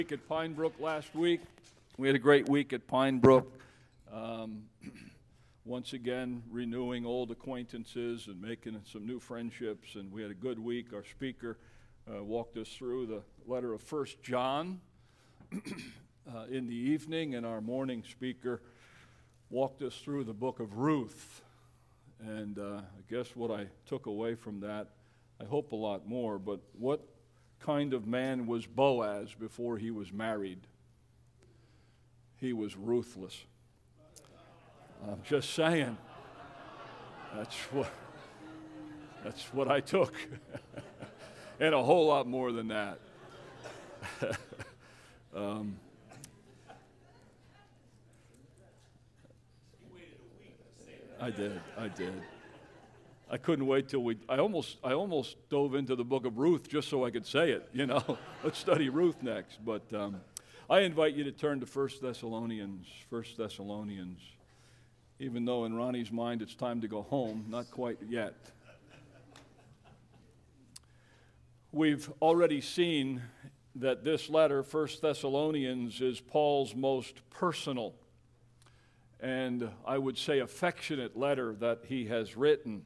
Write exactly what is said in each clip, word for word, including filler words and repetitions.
At Pine Brook last week. We had a great week at Pine Brook. Um, once again, renewing old acquaintances and making some new friendships, and we had a good week. Our speaker uh, walked us through the letter of First John uh, in the evening, and our morning speaker walked us through the book of Ruth. And uh, I guess what I took away from that, I hope a lot more, but what kind of man was Boaz before he was married? He was ruthless. I'm just saying. That's what that's what I took. And a whole lot more than that. um, I did, I did. I couldn't wait till we, I almost I almost dove into the book of Ruth just so I could say it, you know. Let's study Ruth next. But um, I invite you to turn to First Thessalonians, First Thessalonians. Even though in Ronnie's mind it's time to go home, not quite yet. We've already seen that this letter, First Thessalonians, is Paul's most personal and I would say affectionate letter that he has written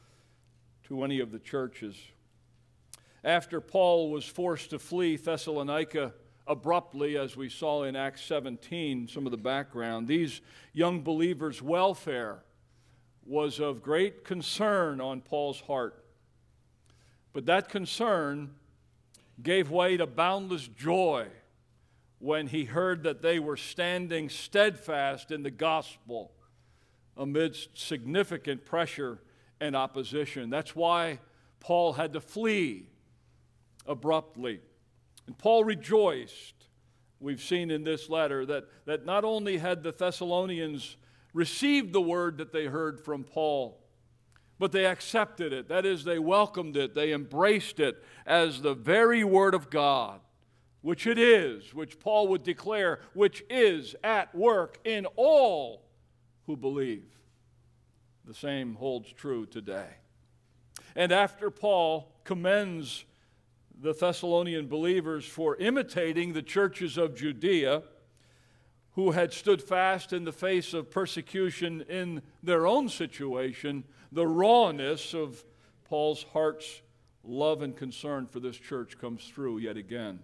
to any of the churches. After Paul was forced to flee Thessalonica abruptly, as we saw in Acts seventeen, some of the background, these young believers' welfare was of great concern on Paul's heart. But that concern gave way to boundless joy when he heard that they were standing steadfast in the gospel amidst significant pressure and opposition. That's why Paul had to flee abruptly. And Paul rejoiced, we've seen in this letter, that, that not only had the Thessalonians received the word that they heard from Paul, but they accepted it. That is, they welcomed it, they embraced it as the very word of God, which it is, which Paul would declare, which is at work in all who believe. The same holds true today. And after Paul commends the Thessalonian believers for imitating the churches of Judea, who had stood fast in the face of persecution in their own situation, the rawness of Paul's heart's love and concern for this church comes through yet again.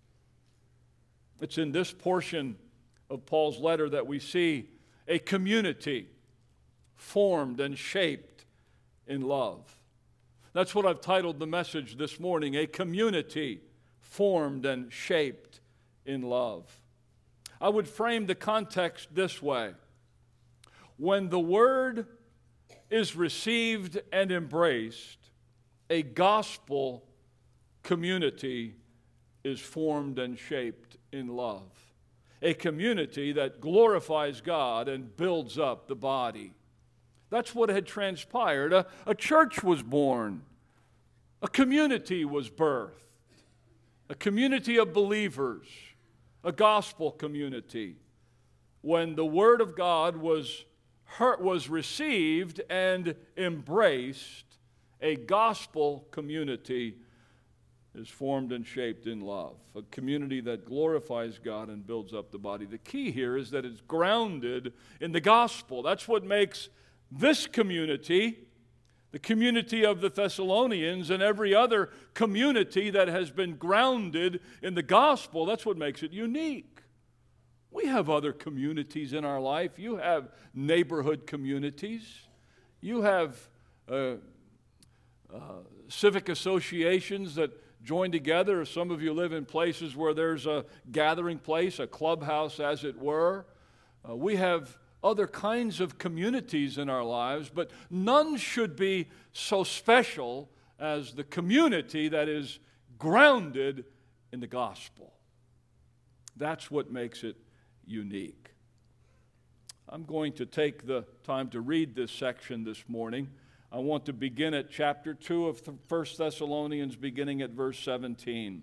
It's in this portion of Paul's letter that we see a community formed and shaped in love. That's what I've titled the message this morning, a community formed and shaped in love. I would frame the context this way. When the word is received and embraced, a gospel community is formed and shaped in love. A community that glorifies God and builds up the body. That's what had transpired. A, a church was born. A community was birthed. A community of believers. A gospel community. When the word of God was heard, was received and embraced, a gospel community is formed and shaped in love. A community that glorifies God and builds up the body. The key here is that it's grounded in the gospel. That's what makes this community, the community of the Thessalonians, and every other community that has been grounded in the gospel, that's what makes it unique. We have other communities in our life. You have neighborhood communities. You have uh, uh, civic associations that join together. Some of you live in places where there's a gathering place, a clubhouse as it were. Uh, we have other kinds of communities in our lives, but none should be so special as the community that is grounded in the gospel. That's what makes it unique. I'm going to take the time to read this section this morning. I want to begin at chapter two of First Thessalonians, beginning at verse seventeen.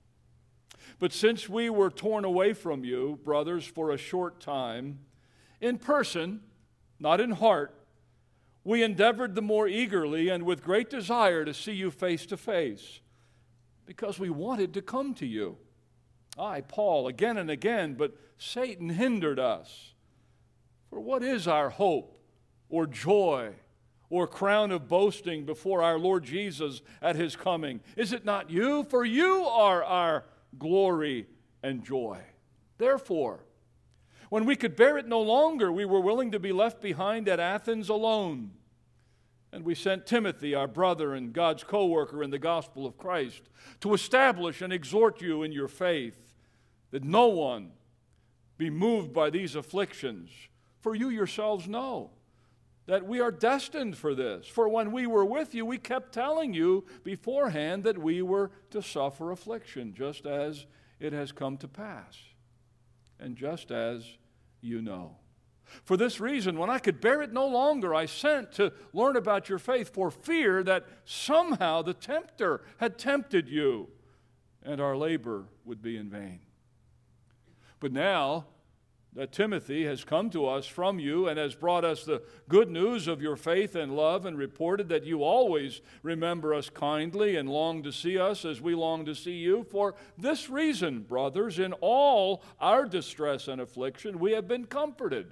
But since we were torn away from you, brothers, for a short time, in person, not in heart, we endeavored the more eagerly and with great desire to see you face to face, because we wanted to come to you. I, Paul, again and again, but Satan hindered us. For what is our hope or joy or crown of boasting before our Lord Jesus at his coming? Is it not you? For you are our glory and joy. Therefore, when we could bear it no longer, we were willing to be left behind at Athens alone. And we sent Timothy, our brother and God's co-worker in the gospel of Christ, to establish and exhort you in your faith, that no one be moved by these afflictions. For you yourselves know that we are destined for this. For when we were with you, we kept telling you beforehand that we were to suffer affliction, just as it has come to pass, and just as you know. For this reason, when I could bear it no longer, I sent to learn about your faith, for fear that somehow the tempter had tempted you, and our labor would be in vain. But now that Timothy has come to us from you and has brought us the good news of your faith and love, and reported that you always remember us kindly and long to see us as we long to see you, for this reason, brothers, in all our distress and affliction, we have been comforted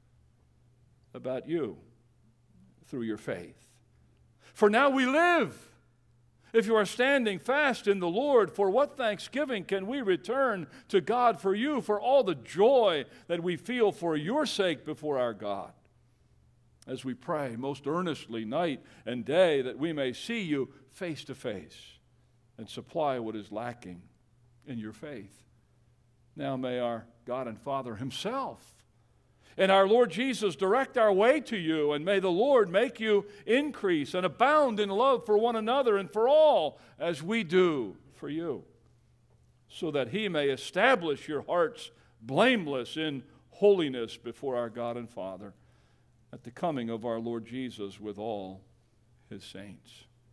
about you through your faith. For now we live, if you are standing fast in the Lord. For what thanksgiving can we return to God for you, for all the joy that we feel for your sake before our God, as we pray most earnestly night and day that we may see you face to face and supply what is lacking in your faith. Now may our God and Father himself and our Lord Jesus direct our way to you, and may the Lord make you increase and abound in love for one another and for all, as we do for you, so that he may establish your hearts blameless in holiness before our God and Father at the coming of our Lord Jesus with all his saints.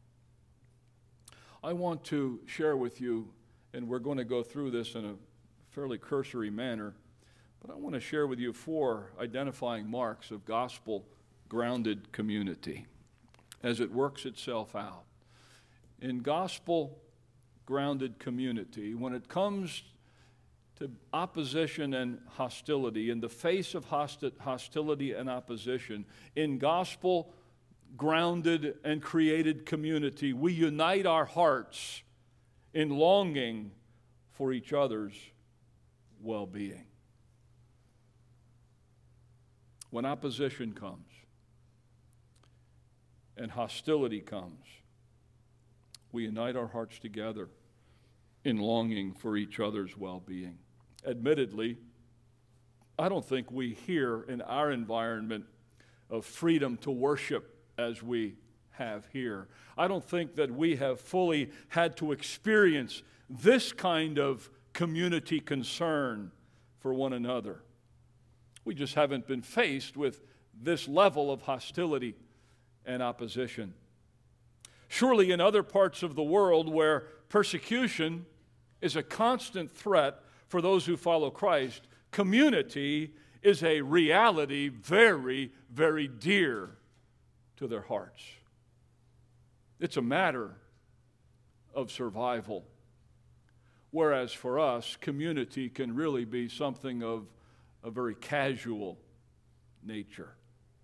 I want to share with you, and we're going to go through this in a fairly cursory manner, but I want to share with you four identifying marks of gospel-grounded community as it works itself out. In gospel-grounded community, when it comes to opposition and hostility, in the face of hosti- hostility and opposition, in gospel-grounded and created community, we unite our hearts in longing for each other's well-being. When opposition comes and hostility comes, we unite our hearts together in longing for each other's well-being. Admittedly, I don't think we here in our environment of freedom to worship as we have here, I don't think that we have fully had to experience this kind of community concern for one another. We just haven't been faced with this level of hostility and opposition. Surely in other parts of the world where persecution is a constant threat for those who follow Christ, community is a reality very, very dear to their hearts. It's a matter of survival. Whereas for us, community can really be something of a very casual nature.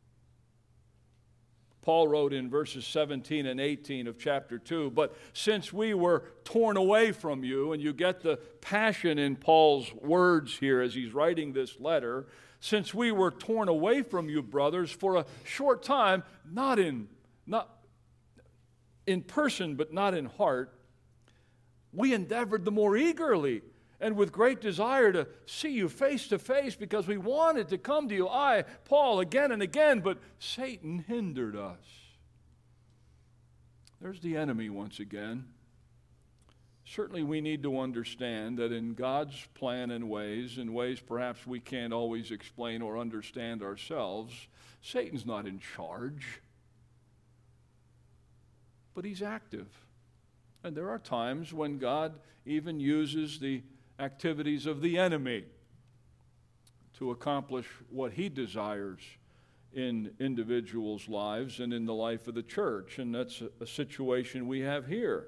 Paul wrote in verses seventeen and eighteen of chapter two, but since we were torn away from you, and you get the passion in Paul's words here as he's writing this letter, since we were torn away from you, brothers, for a short time, not in, not in person, but not in heart, we endeavored the more eagerly and with great desire to see you face to face, because we wanted to come to you, I, Paul, again and again, but Satan hindered us. There's the enemy once again. Certainly we need to understand that in God's plan and ways, in ways perhaps we can't always explain or understand ourselves, Satan's not in charge, but he's active. And there are times when God even uses the activities of the enemy to accomplish what he desires in individuals' lives and in the life of the church. And that's a, a situation we have here.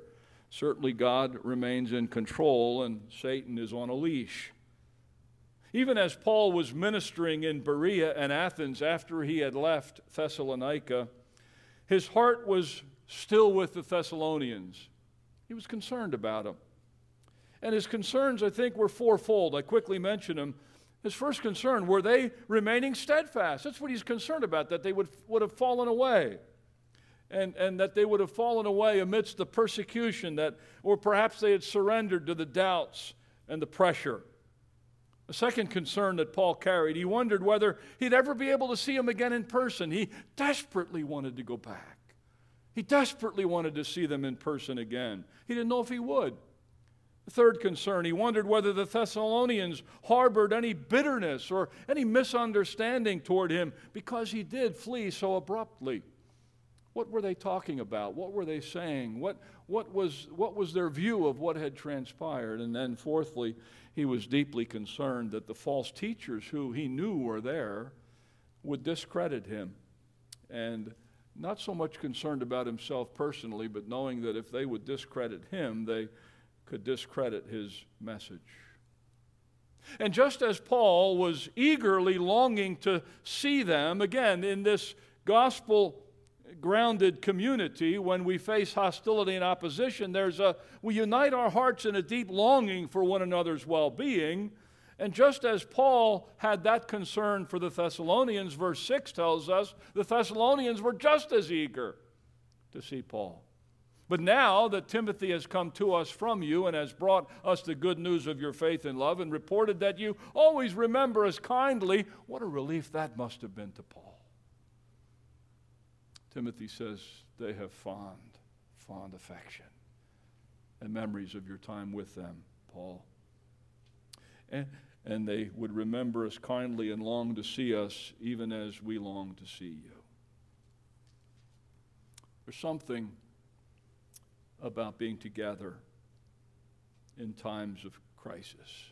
Certainly God remains in control and Satan is on a leash. Even as Paul was ministering in Berea and Athens after he had left Thessalonica, his heart was still with the Thessalonians. He was concerned about them. And his concerns, I think, were fourfold. I quickly mention them. His first concern, were they remaining steadfast? That's what he's concerned about, that they would, would have fallen away. And, and that they would have fallen away amidst the persecution, that, or perhaps they had surrendered to the doubts and the pressure. A second concern that Paul carried, he wondered whether he'd ever be able to see them again in person. He desperately wanted to go back. He desperately wanted to see them in person again. He didn't know if he would. The third concern, he wondered whether the Thessalonians harbored any bitterness or any misunderstanding toward him because he did flee so abruptly. What were they talking about? What were they saying? What, what, was, what was their view of what had transpired? And then fourthly, he was deeply concerned that the false teachers who he knew were there would discredit him. And not so much concerned about himself personally, but knowing that if they would discredit him, they could discredit his message. And just as Paul was eagerly longing to see them, again, in this gospel-grounded community, when we face hostility and opposition, there's a, we unite our hearts in a deep longing for one another's well-being. And just as Paul had that concern for the Thessalonians, verse six tells us, the Thessalonians were just as eager to see Paul. But now that Timothy has come to us from you and has brought us the good news of your faith and love and reported that you always remember us kindly, what a relief that must have been to Paul. Timothy says they have fond, fond affection and memories of your time with them, Paul. And, and they would remember us kindly and long to see us even as we long to see you. There's something about being together in times of crisis.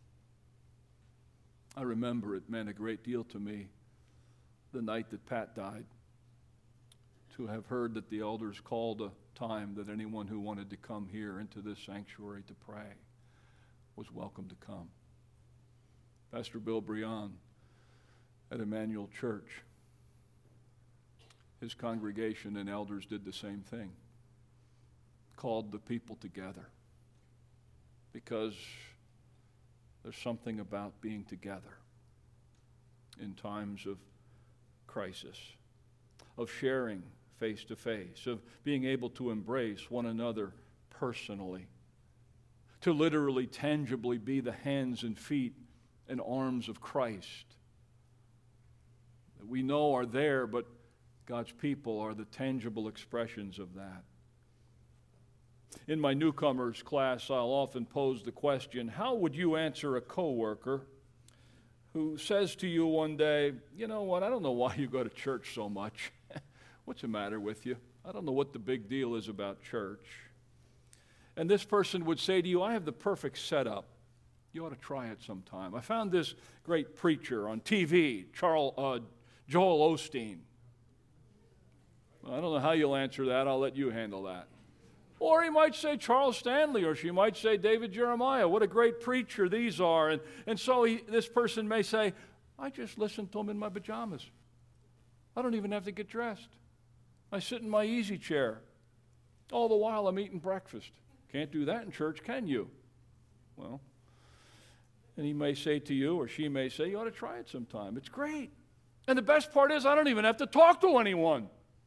I remember it meant a great deal to me the night that Pat died, to have heard that the elders called a time that anyone who wanted to come here into this sanctuary to pray was welcome to come. Pastor Bill Brion at Emmanuel Church, his congregation and elders did the same thing. Called the people together because there's something about being together in times of crisis, of sharing face to face, of being able to embrace one another personally, to literally, tangibly be the hands and feet and arms of Christ that we know are there, but God's people are the tangible expressions of that. In my newcomers class, I'll often pose the question, how would you answer a coworker who says to you one day, you know what, I don't know why you go to church so much. What's the matter with you? I don't know what the big deal is about church. And this person would say to you, I have the perfect setup. You ought to try it sometime. I found this great preacher on T V, Charles, uh, Joel Osteen. I don't know how you'll answer that. I'll let you handle that. Or he might say Charles Stanley, or she might say David Jeremiah. What a great preacher these are. And, and so he, this person may say, I just listen to them in my pajamas. I don't even have to get dressed. I sit in my easy chair. All the while I'm eating breakfast. Can't do that in church, can you? Well, and he may say to you, or she may say, you ought to try it sometime. It's great. And the best part is I don't even have to talk to anyone.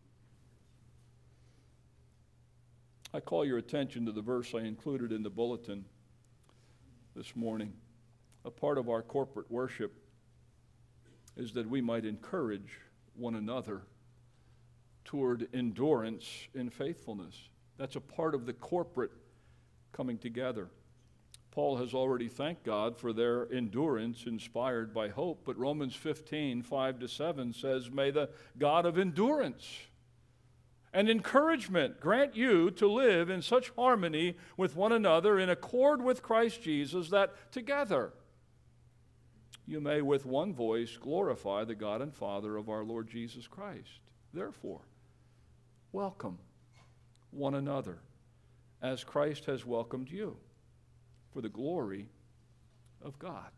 I call your attention to the verse I included in the bulletin this morning. A part of our corporate worship is that we might encourage one another toward endurance in faithfulness. That's a part of the corporate coming together. Paul has already thanked God for their endurance inspired by hope, but Romans fifteen, five to seven says, may the God of endurance and encouragement grant you to live in such harmony with one another in accord with Christ Jesus that together you may with one voice glorify the God and Father of our Lord Jesus Christ. Therefore, welcome one another as Christ has welcomed you, for the glory of God.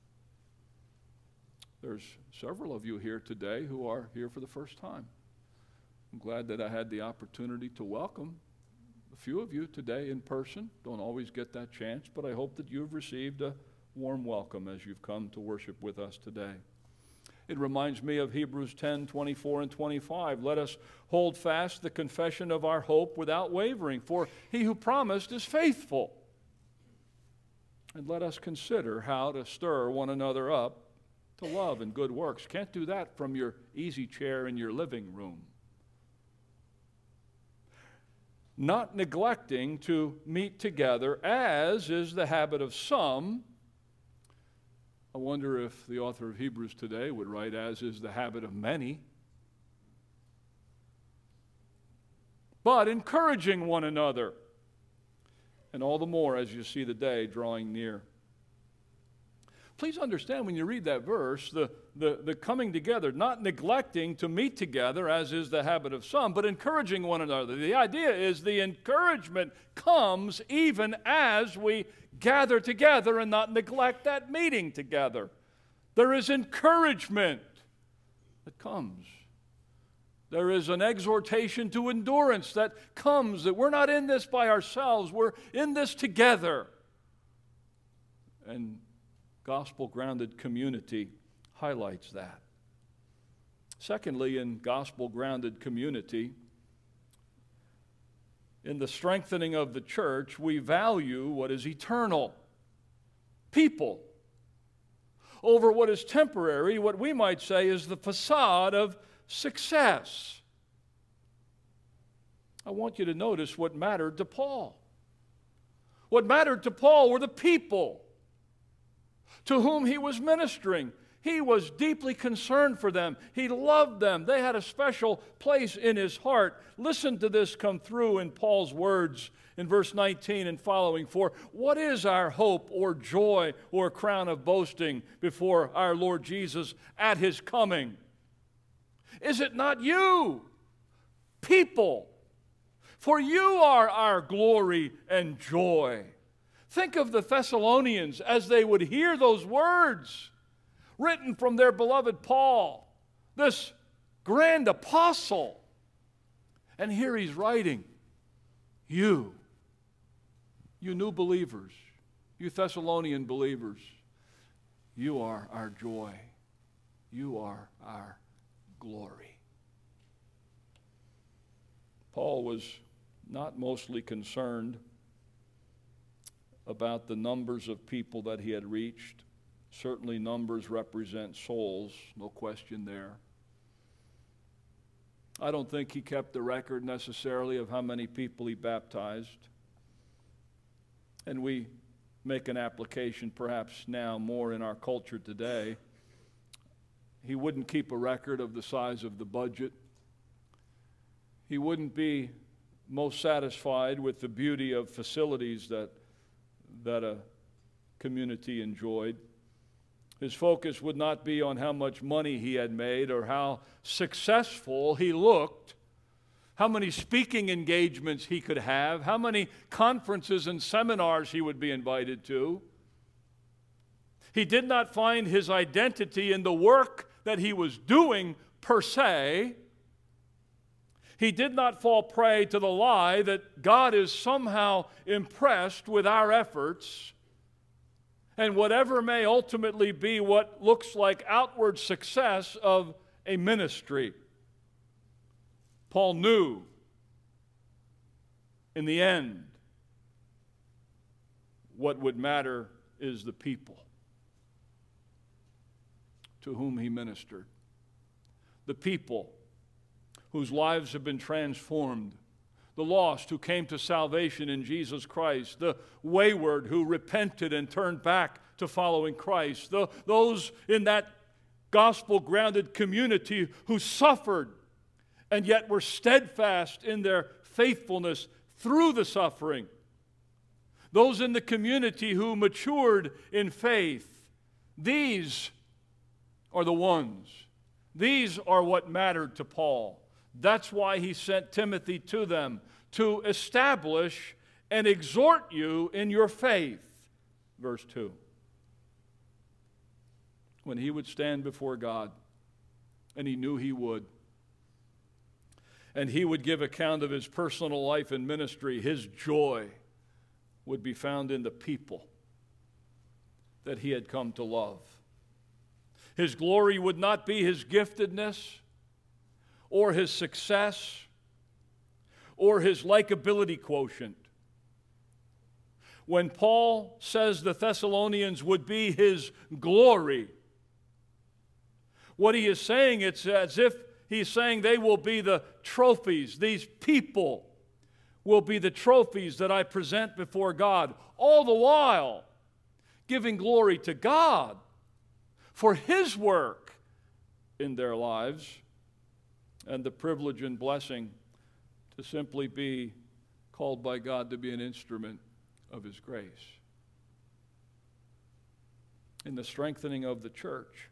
There's several of you here today who are here for the first time. I'm glad that I had the opportunity to welcome a few of you today in person. Don't always get that chance, but I hope that you've received a warm welcome as you've come to worship with us today. It reminds me of Hebrews ten, twenty-four and twenty-five. Let us hold fast the confession of our hope without wavering, for he who promised is faithful. And let us consider how to stir one another up to love and good works. Can't do that from your easy chair in your living room. Not neglecting to meet together, as is the habit of some. I wonder if the author of Hebrews today would write, as is the habit of many. But encouraging one another, and all the more as you see the day drawing near. Please understand when you read that verse, the, the, the coming together, not neglecting to meet together, as is the habit of some, but encouraging one another. The idea is the encouragement comes even as we gather together and not neglect that meeting together. There is encouragement that comes. There is an exhortation to endurance that comes, that we're not in this by ourselves, we're in this together. And gospel-grounded community highlights that. Secondly, in gospel-grounded community, in the strengthening of the church, we value what is eternal, people, over what is temporary, what we might say is the facade of success. I want you to notice what mattered to Paul. What mattered to Paul were the people to whom he was ministering. He was deeply concerned for them. He loved them. They had a special place in his heart. Listen to this come through in Paul's words in verse nineteen and following. For what is our hope or joy or crown of boasting before our Lord Jesus at his coming? Is it not you, people? For you are our glory and joy. Think of the Thessalonians as they would hear those words written from their beloved Paul, this grand apostle. And here he's writing, you, you new believers, you Thessalonian believers, you are our joy. You are our glory. Paul was not mostly concerned about the numbers of people that he had reached. Certainly numbers represent souls, no question there. I don't think he kept the record necessarily of how many people he baptized. And we make an application perhaps now more in our culture today. He wouldn't keep a record of the size of the budget. He wouldn't be most satisfied with the beauty of facilities that that a community enjoyed. His focus would not be on how much money he had made or how successful he looked, how many speaking engagements he could have, how many conferences and seminars he would be invited to. He did not find his identity in the work that he was doing per se. He did not fall prey to the lie that God is somehow impressed with our efforts, and whatever may ultimately be what looks like outward success of a ministry. Paul knew in the end what would matter is the people to whom he ministered. The people whose lives have been transformed, the lost who came to salvation in Jesus Christ, the wayward who repented and turned back to following Christ, the, those in that gospel-grounded community who suffered and yet were steadfast in their faithfulness through the suffering, those in the community who matured in faith. These are the ones. These are what mattered to Paul. That's why he sent Timothy to them, to establish and exhort you in your faith. Verse two. When he would stand before God, and he knew he would, and he would give account of his personal life and ministry, his joy would be found in the people that he had come to love. His glory would not be his giftedness or his success or his likability quotient. When Paul says the Thessalonians would be his glory, what he is saying, it's as if he's saying they will be the trophies. These people will be the trophies that I present before God, all the while giving glory to God for his work in their lives and the privilege and blessing to simply be called by God to be an instrument of his grace. In the strengthening of the church,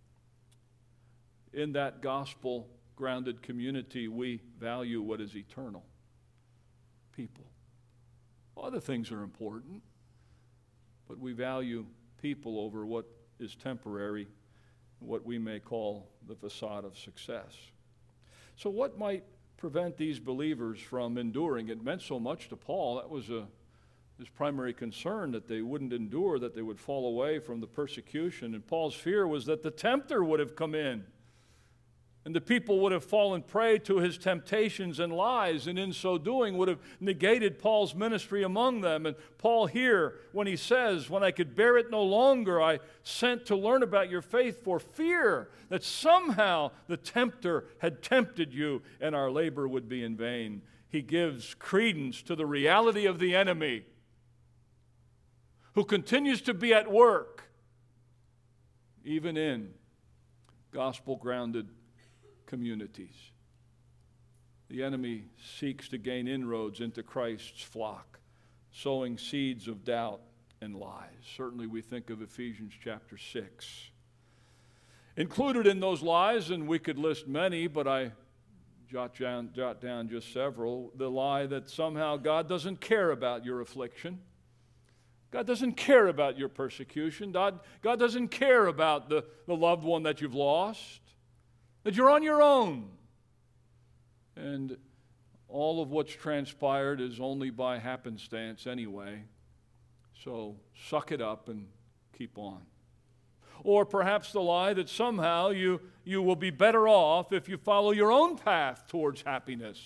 in that gospel-grounded community, we value what is eternal. People. Other things are important, but we value people over what is temporary, what we may call the facade of success. So what might prevent these believers from enduring? It meant so much to Paul. That was a, his primary concern, that they wouldn't endure, that they would fall away from the persecution. And Paul's fear was that the tempter would have come in, and the people would have fallen prey to his temptations and lies, and in so doing would have negated Paul's ministry among them. And Paul here, when he says, when I could bear it no longer, I sent to learn about your faith for fear that somehow the tempter had tempted you and our labor would be in vain. He gives credence to the reality of the enemy who continues to be at work, even in gospel-grounded communities. The enemy seeks to gain inroads into Christ's flock, sowing seeds of doubt and lies. Certainly we think of Ephesians chapter six. Included in those lies, and we could list many, but I jot down, jot down just several, the lie that somehow God doesn't care about your affliction. God doesn't care about your persecution. God, God doesn't care about the, the loved one that you've lost. That you're on your own. And all of what's transpired is only by happenstance anyway. So suck it up and keep on. Or perhaps the lie that somehow you, you will be better off if you follow your own path towards happiness,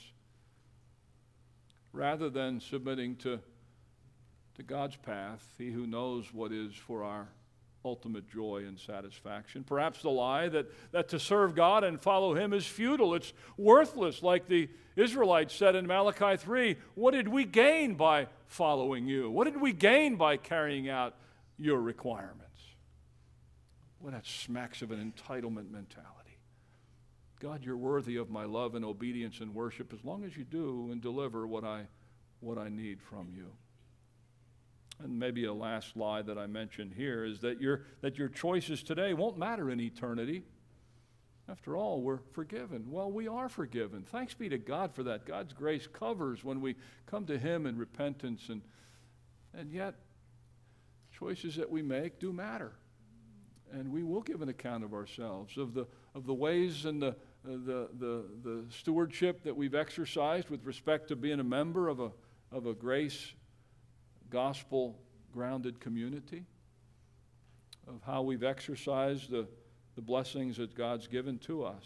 rather than submitting to, to God's path, he who knows what is for our ultimate joy and satisfaction. Perhaps the lie that, that to serve God and follow him is futile. It's worthless, like the Israelites said in Malachi three. What did we gain by following you? What did we gain by carrying out your requirements? Well, that smacks of an entitlement mentality. God, you're worthy of my love and obedience and worship as long as you do and deliver what I, what I need from you. And maybe a last lie that I mentioned here is that your, that your choices today won't matter in eternity. After all, we're forgiven. Well, we are forgiven. Thanks be to God for that. God's grace covers when we come to him in repentance. And, and yet, choices that we make do matter. And we will give an account of ourselves, of the, of the ways and the, the, the, the stewardship that we've exercised with respect to being a member of a, of a grace gospel-grounded community, of how we've exercised the, the blessings that God's given to us.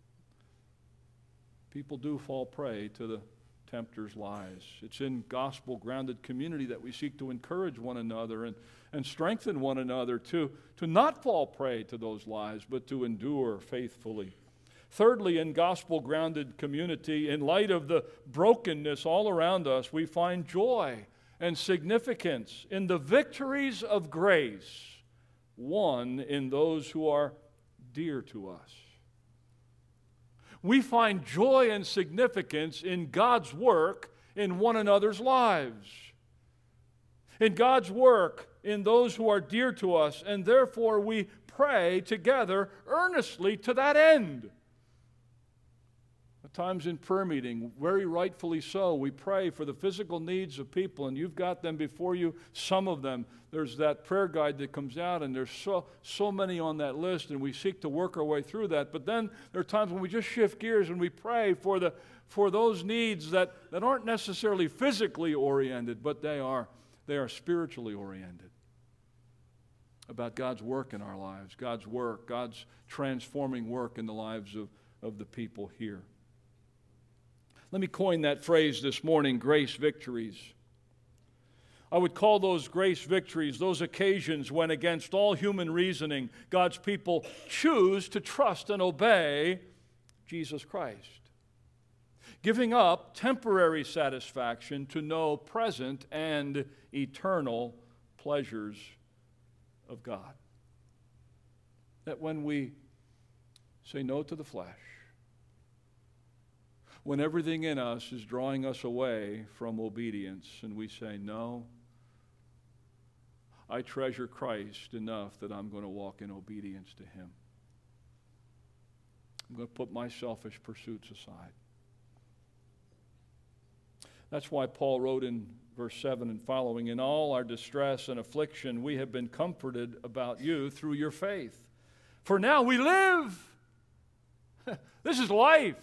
People do fall prey to the tempter's lies. It's in gospel-grounded community that we seek to encourage one another and, and strengthen one another to, to not fall prey to those lies, but to endure faithfully. Thirdly, in gospel-grounded community, in light of the brokenness all around us, we find joy and significance in the victories of grace won in those who are dear to us. We find joy and significance in God's work in one another's lives, in God's work in those who are dear to us, and therefore we pray together earnestly to that end, that At times in prayer meeting, very rightfully so, we pray for the physical needs of people, and you've got them before you, some of them. There's that prayer guide that comes out, and there's so, so many on that list, and we seek to work our way through that. But then there are times when we just shift gears and we pray for the for those needs that, that aren't necessarily physically oriented, but they are, they are spiritually oriented. About God's work in our lives, God's work, God's transforming work in the lives of, of the people here. Let me coin that phrase this morning, grace victories. I would call those grace victories those occasions when, against all human reasoning, God's people choose to trust and obey Jesus Christ, giving up temporary satisfaction to know present and eternal pleasures of God. That when we say no to the flesh, when everything in us is drawing us away from obedience, and we say, no, I treasure Christ enough that I'm going to walk in obedience to Him. I'm going to put my selfish pursuits aside. That's why Paul wrote in verse seven and following, in all our distress and affliction, we have been comforted about you through your faith. For now we live. This is life.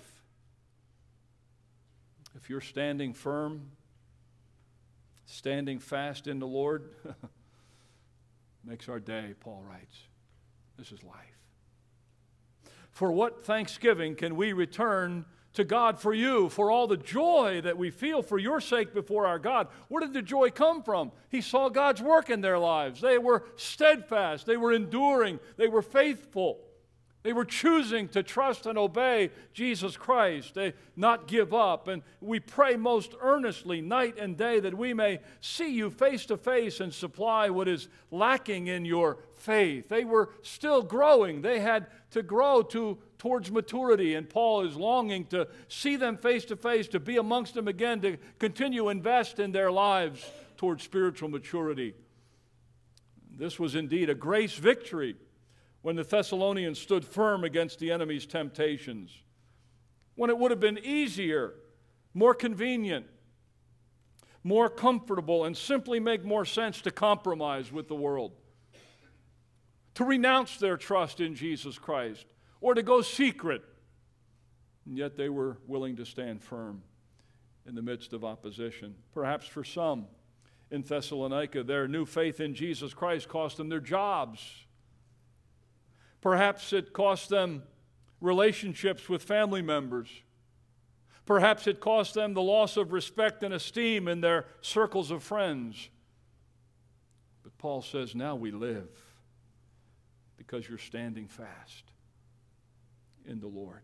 If you're standing firm, standing fast in the Lord, makes our day, Paul writes. This is life. For what thanksgiving can we return to God for you, for all the joy that we feel for your sake before our God? Where did the joy come from? He saw God's work in their lives. They were steadfast. They were enduring. They were faithful. They were choosing to trust and obey Jesus Christ. They not give up. And we pray most earnestly night and day that we may see you face to face and supply what is lacking in your faith. They were still growing. They had to grow to towards maturity. And Paul is longing to see them face to face, to be amongst them again, to continue to invest in their lives towards spiritual maturity. This was indeed a grace victory when the Thessalonians stood firm against the enemy's temptations, when it would have been easier, more convenient, more comfortable, and simply make more sense to compromise with the world, to renounce their trust in Jesus Christ, or to go secret. And yet they were willing to stand firm in the midst of opposition. Perhaps for some in Thessalonica, their new faith in Jesus Christ cost them their jobs. Perhaps it cost them relationships with family members. Perhaps it cost them the loss of respect and esteem in their circles of friends. But Paul says, now we live because you're standing fast in the Lord.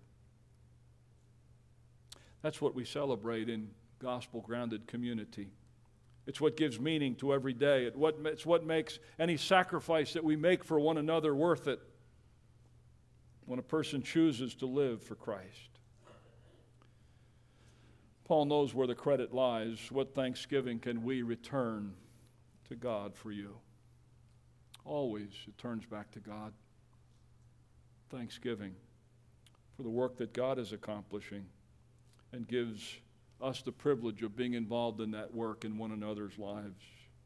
That's what we celebrate in gospel-grounded community. It's what gives meaning to every day. It's what makes any sacrifice that we make for one another worth it. When a person chooses to live for Christ. Paul knows where the credit lies. What thanksgiving can we return to God for you? Always it turns back to God. Thanksgiving for the work that God is accomplishing and gives us the privilege of being involved in that work in one another's lives.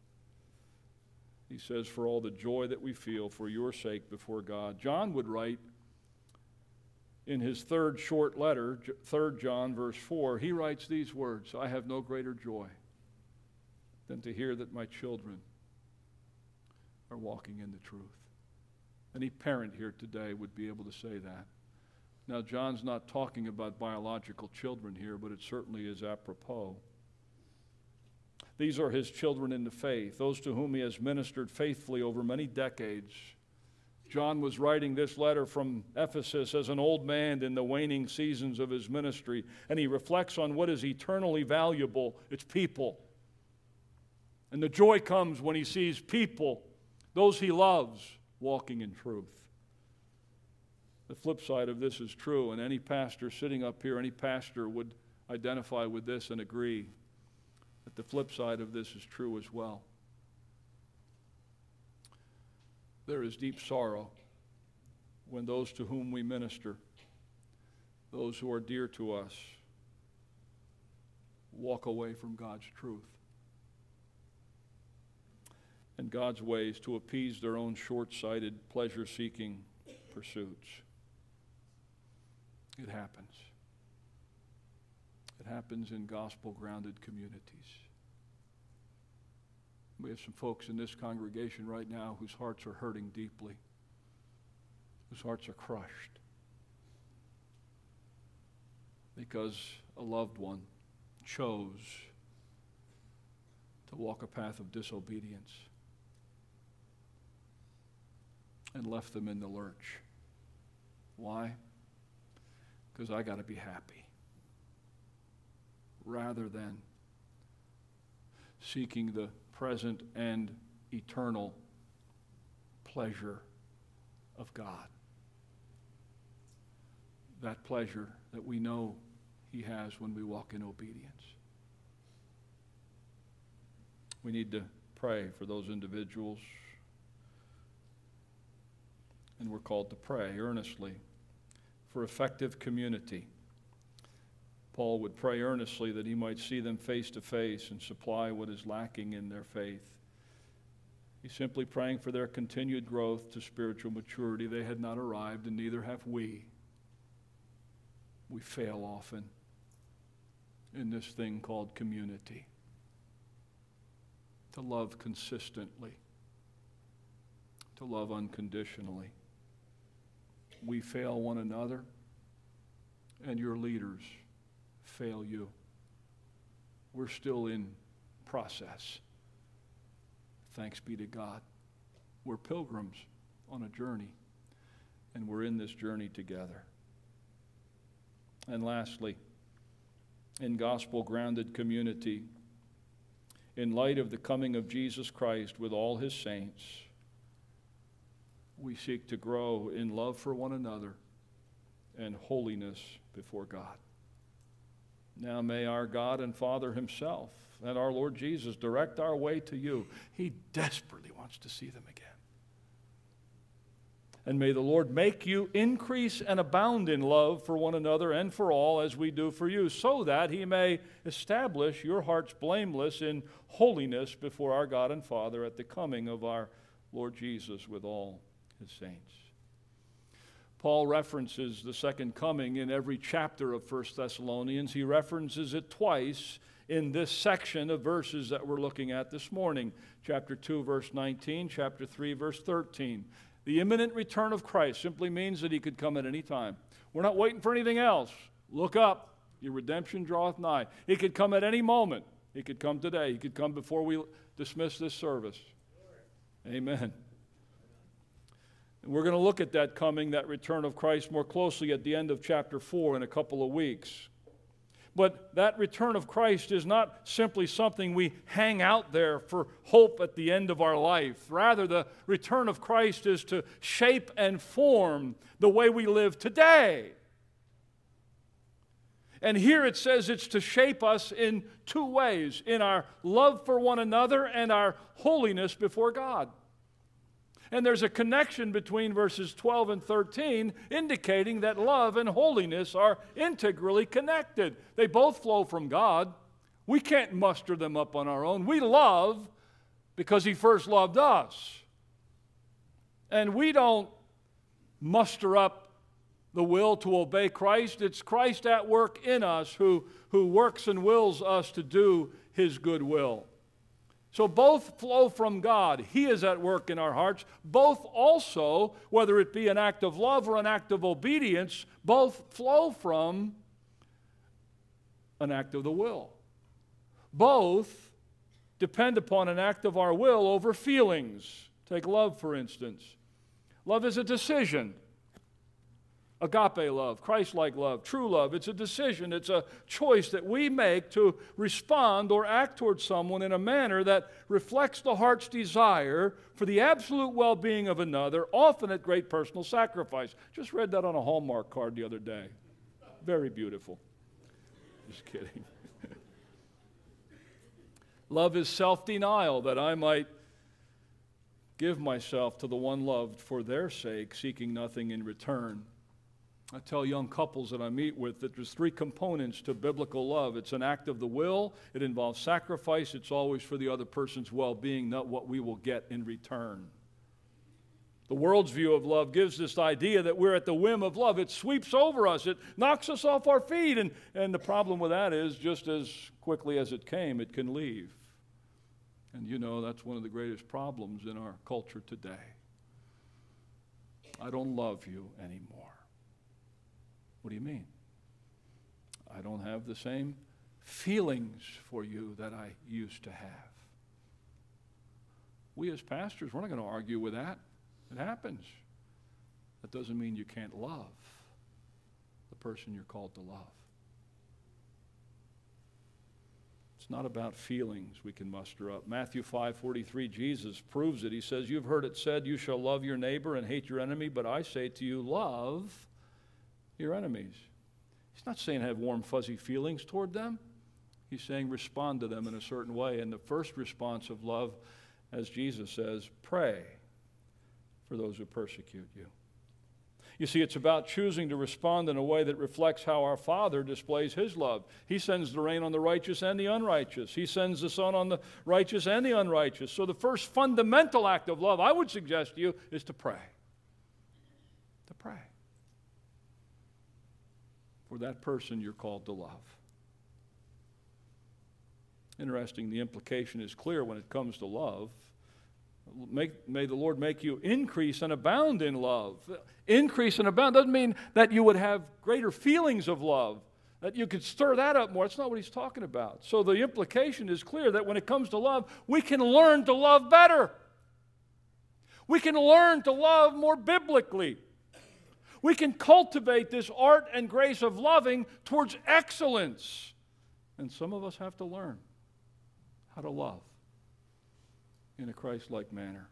He says, for all the joy that we feel for your sake before God. John would write, in his third short letter, Third John, verse four, he writes these words, I have no greater joy than to hear that my children are walking in the truth. Any parent here today would be able to say that. Now, John's not talking about biological children here, but it certainly is apropos. These are his children in the faith, those to whom he has ministered faithfully over many decades. John was writing this letter from Ephesus as an old man in the waning seasons of his ministry, and he reflects on what is eternally valuable. It's people. And the joy comes when he sees people, those he loves, walking in truth. The flip side of this is true, and any pastor sitting up here, any pastor would identify with this and agree that the flip side of this is true as well. There is deep sorrow when those to whom we minister those who are dear to us walk away from God's truth and God's ways to appease their own short-sighted, pleasure-seeking pursuits. It happens. It happens in gospel-grounded communities. We have some folks in this congregation right now whose hearts are hurting deeply, whose hearts are crushed because a loved one chose to walk a path of disobedience and left them in the lurch. Why? Because I got to be happy, rather than seeking the present and eternal pleasure of God. That pleasure that we know He has when we walk in obedience. We need to pray for those individuals, and we're called to pray earnestly for effective community. Paul would pray earnestly that he might see them face to face and supply what is lacking in their faith. He's simply praying for their continued growth to spiritual maturity. They had not arrived, and neither have we. We fail often in this thing called community. To love consistently, to love unconditionally. We fail one another, and your leaders fail you. We're still in process. Thanks be to God. We're pilgrims on a journey, and we're in this journey together. And lastly, in gospel-grounded community, in light of the coming of Jesus Christ with all His saints, we seek to grow in love for one another and holiness before God. Now may our God and Father Himself and our Lord Jesus direct our way to you. He desperately wants to see them again. And may the Lord make you increase and abound in love for one another and for all as we do for you, so that He may establish your hearts blameless in holiness before our God and Father at the coming of our Lord Jesus with all His saints. Paul references the second coming in every chapter of First Thessalonians. He references it twice in this section of verses that we're looking at this morning. Chapter two, verse nineteen, chapter three, verse thirteen. The imminent return of Christ simply means that He could come at any time. We're not waiting for anything else. Look up. Your redemption draweth nigh. He could come at any moment. He could come today. He could come before we dismiss this service. Amen. And we're going to look at that coming, that return of Christ, more closely at the end of chapter four in a couple of weeks. But that return of Christ is not simply something we hang out there for hope at the end of our life. Rather, the return of Christ is to shape and form the way we live today. And here it says it's to shape us in two ways, in our love for one another and our holiness before God. And there's a connection between verses twelve and thirteen indicating that love and holiness are integrally connected. They both flow from God. We can't muster them up on our own. We love because He first loved us. And we don't muster up the will to obey Christ. It's Christ at work in us who, who works and wills us to do His good will. So both flow from God. He is at work in our hearts. Both also, whether it be an act of love or an act of obedience, both flow from an act of the will. Both depend upon an act of our will over feelings. Take love, for instance. Love is a decision. Agape love, Christ-like love, true love. It's a decision. It's a choice that we make to respond or act towards someone in a manner that reflects the heart's desire for the absolute well-being of another, often at great personal sacrifice. Just read that on a Hallmark card the other day. Very beautiful. Just kidding. Love is self-denial, that I might give myself to the one loved for their sake, seeking nothing in return. I tell young couples that I meet with that there's three components to biblical love. It's an act of the will, it involves sacrifice, it's always for the other person's well-being, not what we will get in return. The world's view of love gives this idea that we're at the whim of love. It sweeps over us, it knocks us off our feet, and, and the problem with that is just as quickly as it came, it can leave. And you know, that's one of the greatest problems in our culture today. I don't love you anymore. What do you mean? I don't have the same feelings for you that I used to have. We as pastors, we're not going to argue with that. It happens. That doesn't mean you can't love the person you're called to love. It's not about feelings we can muster up. Matthew five forty-three, Jesus proves it. He says, "You've heard it said, you shall love your neighbor and hate your enemy, but I say to you, love your enemies." He's not saying have warm, fuzzy feelings toward them. He's saying respond to them in a certain way. And the first response of love, as Jesus says, pray for those who persecute you. You see, it's about choosing to respond in a way that reflects how our Father displays His love. He sends the rain on the righteous and the unrighteous. He sends the sun on the righteous and the unrighteous. So the first fundamental act of love, I would suggest to you, is to pray. To pray for that person you're called to love. Interesting, the implication is clear when it comes to love. Make, may the Lord make you increase and abound in love. Increase and abound doesn't mean that you would have greater feelings of love, that you could stir that up more. That's not what he's talking about. So the implication is clear that when it comes to love, we can learn to love better. We can learn to love more biblically. We can cultivate this art and grace of loving towards excellence. And some of us have to learn how to love in a Christ-like manner.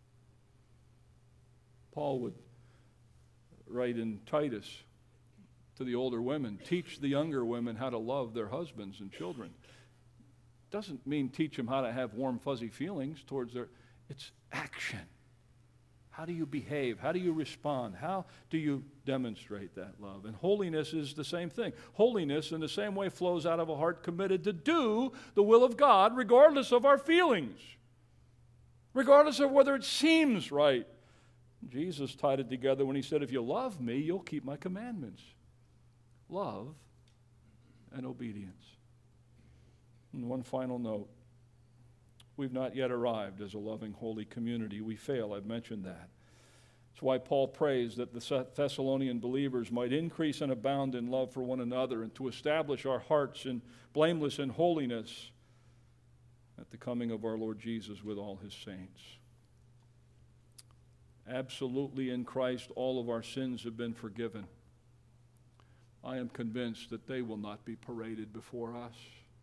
Paul would write in Titus to the older women, teach the younger women how to love their husbands and children. Doesn't mean teach them how to have warm, fuzzy feelings towards their, it's action. How do you behave? How do you respond? How do you demonstrate that love? And holiness is the same thing. Holiness in the same way flows out of a heart committed to do the will of God regardless of our feelings, regardless of whether it seems right. Jesus tied it together when he said, if you love me, you'll keep my commandments. Love and obedience. And one final note. We've not yet arrived as a loving, holy community. We fail. I've mentioned that. That's why Paul prays that the Thessalonian believers might increase and abound in love for one another and to establish our hearts in blameless and holiness at the coming of our Lord Jesus with all his saints. Absolutely in Christ, all of our sins have been forgiven. I am convinced that they will not be paraded before us.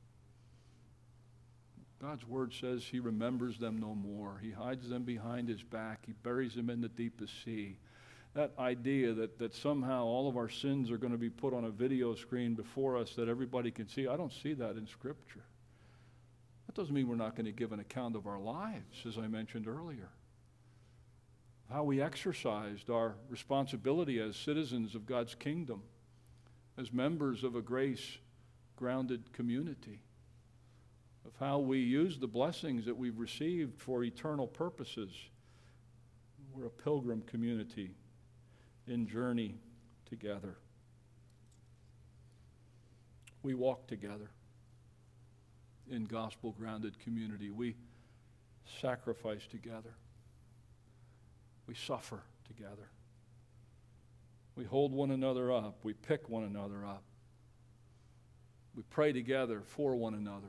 God's word says he remembers them no more. He hides them behind his back. He buries them in the deepest sea. That idea that, that somehow all of our sins are going to be put on a video screen before us that everybody can see, I don't see that in Scripture. That doesn't mean we're not going to give an account of our lives, as I mentioned earlier. How we exercised our responsibility as citizens of God's kingdom, as members of a grace-grounded community, of how we use the blessings that we've received for eternal purposes. We're a pilgrim community in journey together. We walk together in gospel-grounded community. We sacrifice together. We suffer together. We hold one another up. We pick one another up. We pray together for one another.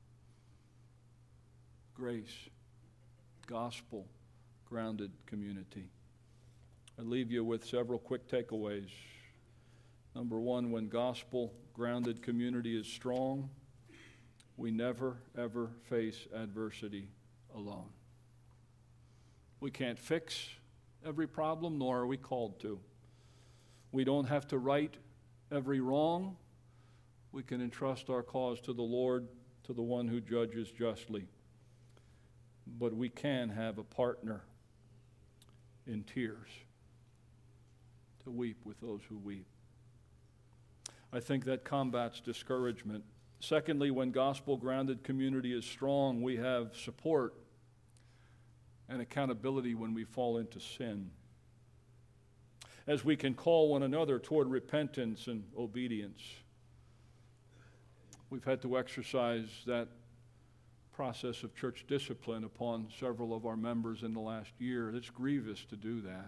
Grace, gospel-grounded community. I leave you with several quick takeaways. Number one, when gospel-grounded community is strong, we never, ever face adversity alone. We can't fix every problem, nor are we called to. We don't have to right every wrong. We can entrust our cause to the Lord, to the one who judges justly. But we can have a partner in tears to weep with those who weep. I think that combats discouragement. Secondly, when gospel-grounded community is strong, we have support and accountability when we fall into sin, as we can call one another toward repentance and obedience. We've had to exercise that process of church discipline upon several of our members in the last year. It's grievous to do that.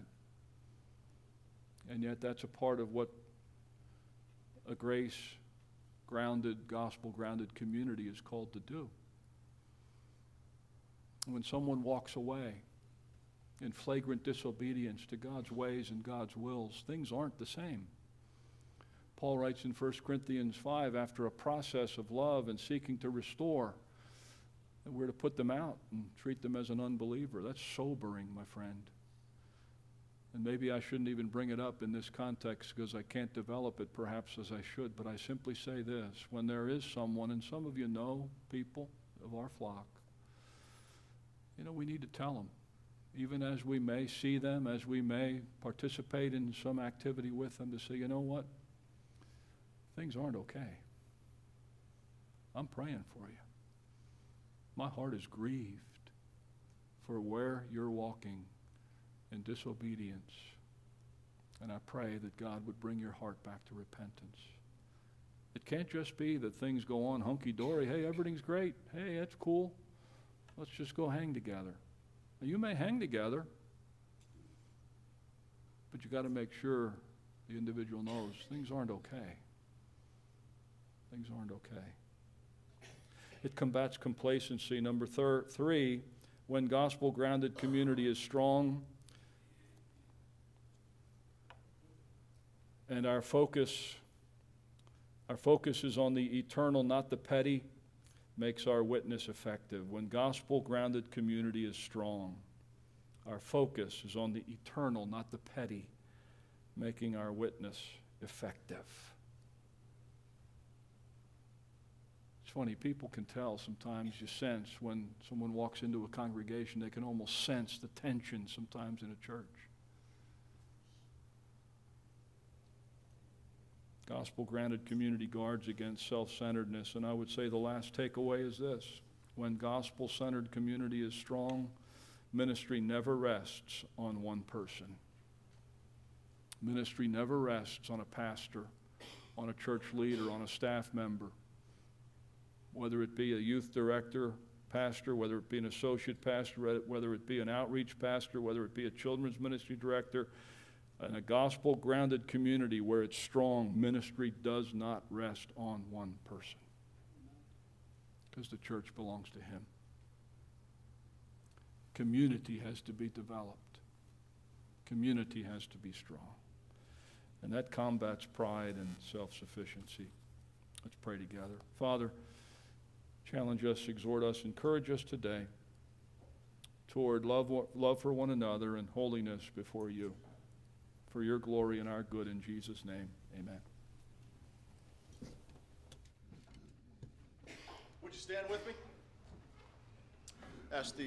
And yet that's a part of what a grace-grounded, gospel-grounded community is called to do. When someone walks away in flagrant disobedience to God's ways and God's wills, things aren't the same. Paul writes in First Corinthians five, after a process of love and seeking to restore, that we're to put them out and treat them as an unbeliever. That's sobering, my friend. And maybe I shouldn't even bring it up in this context because I can't develop it perhaps as I should, but I simply say this. When there is someone, and some of you know people of our flock, you know, we need to tell them, even as we may see them, as we may participate in some activity with them, to say, you know what? Things aren't okay. I'm praying for you. My heart is grieved for where you're walking in disobedience. And I pray that God would bring your heart back to repentance. It can't just be that things go on hunky-dory. Hey, everything's great. Hey, that's cool. Let's just go hang together. Now, you may hang together, but you got to make sure the individual knows things aren't okay. Things aren't okay. It combats complacency. Number thir- three, when gospel-grounded community is strong, and our focus, our focus is on the eternal, not the petty, makes our witness effective. When gospel-grounded community is strong, our focus is on the eternal, not the petty, making our witness effective. It's funny, people can tell sometimes, you sense when someone walks into a congregation, they can almost sense the tension sometimes in a church. Gospel-grounded community guards against self-centeredness. And I would say the last takeaway is this. When gospel-centered community is strong, ministry never rests on one person. Ministry never rests on a pastor, on a church leader, on a staff member. Whether it be a youth director, pastor, whether it be an associate pastor, whether it be an outreach pastor, whether it be a children's ministry director, in a gospel-grounded community where it's strong, ministry does not rest on one person because the church belongs to him. Community has to be developed. Community has to be strong. And that combats pride and self-sufficiency. Let's pray together. Father, challenge us, exhort us, encourage us today toward love, love for one another and holiness before you. For your glory and our good, in Jesus' name, amen. Would you stand with me? Ask the